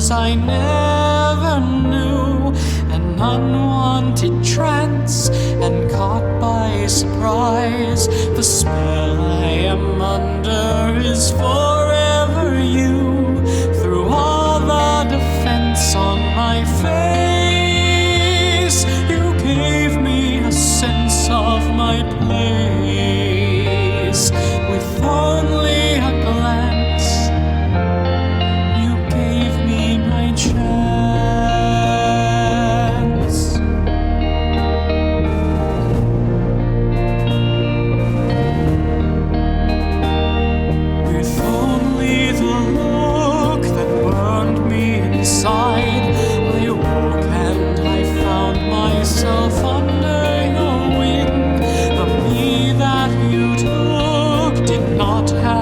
depths I never knew, an unwanted trance, and caught by surprise. The spell I am under is forever you. Through all the defense on my face, you gave me a sense of my place. With only a glance, you gave me my chance. With only the look that burned me inside, I awoke and I found myself under your wing. The me that you took did not have